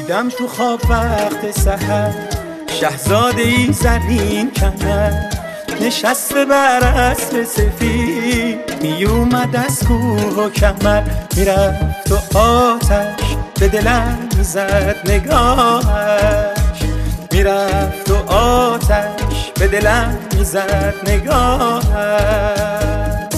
دیدم تو خواب وقت سحر شهزاده ای زرین کمر نشسته بر اسب سفید می اومد از کوه و کمر میرفت و آتش به دلم میزد نگاهش میرفت و آتش به دلم میزد نگاهش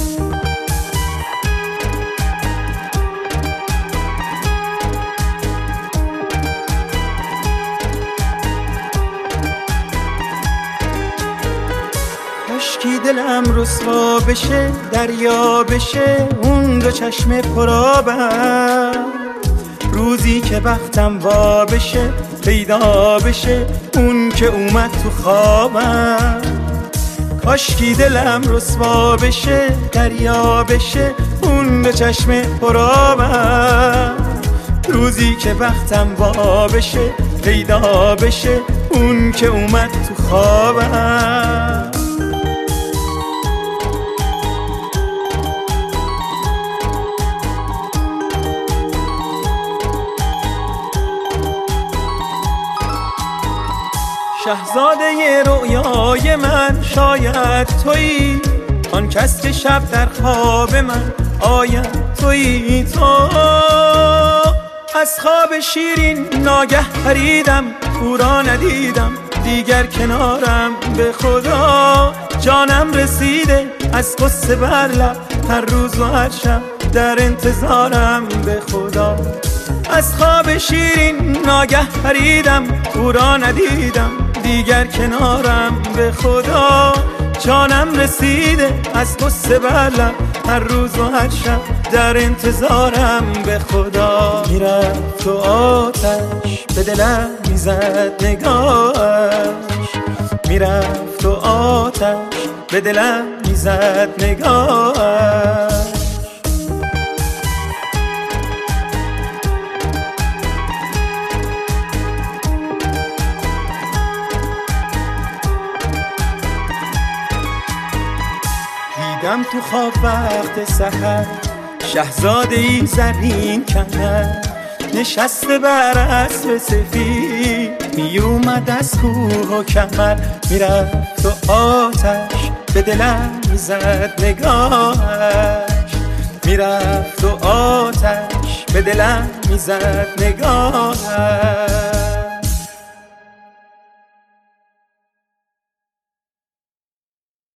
کاشکی دلم رسوا بشه دریا بشه اون دو چشم پرآبم روزی که بختم وا بشه پیدا بشه اون که اومد تو خوابم کاشکی دلم رسوا بشه دریا بشه اون دو چشم پرآبم روزی که بختم وا بشه پیدا بشه اون که اومد تو خوابم شهزاده رؤیای من شاید تویی آن کس که شب در خواب من آید تویی تو از خواب شیرین ناگه پریدم او را ندیدم دیگر کنارم به خدا جانم رسیده از قصه بر لب هر روز و هر شب در انتظارم به خدا از خواب شیرین ناگه پریدم او را ندیدم دیگر کنارم به خدا جانم رسیده از قصه بر لب هر روز و هر شب در انتظارم به خدا میرفت و آتش به دلم میزد نگاهش میرفت و آتش به دلم میزد نگاهش دیدم تو خواب وقت سحر شهزاده ای زرین کمر نشسته بر اسب سفید می اومد از کوه و کمر میرفت و آتش به دلم میزد نگاهش میرفت و آتش به دلم میزد نگاهش